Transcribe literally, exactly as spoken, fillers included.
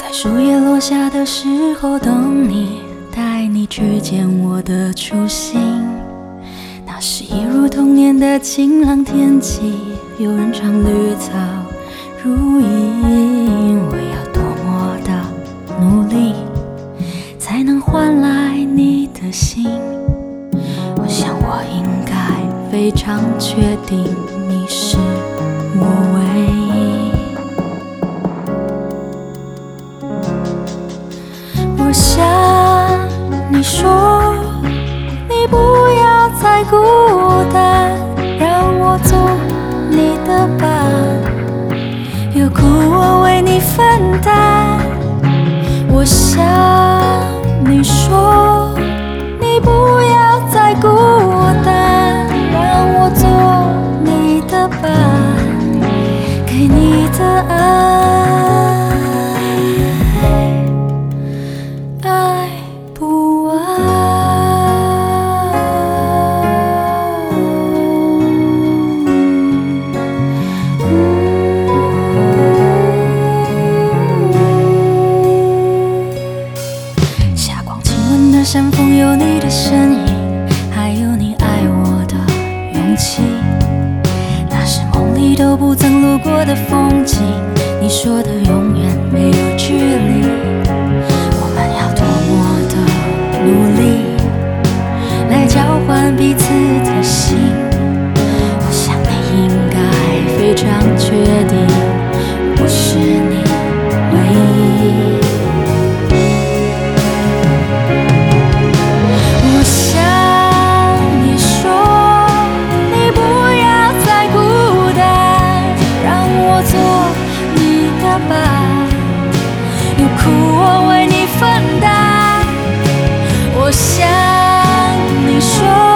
在树叶落下的时候等你，带你去见我的初心。那是一如童年的晴朗天气，有人唱绿草如茵。我要多么的努力，才能换来你的心？我想我应该非常确定，你是我唯一。我想你说，你不要再孤单，让我做你的伴，有苦我为你分担。我想你说，你不要再孤单，让我做你的伴，给你的爱，爱不完。霞光亲吻的山峰，有你的身影，还有你爱我的勇气。那是梦里都不曾路过的风景，你说的永远没有距离。我们要多么的努力，来交换彼此的心。我想你应该非常确定，我是你唯一。我想你说，你不要再孤单，让我做你的伴，有苦我为你分担。我想你说，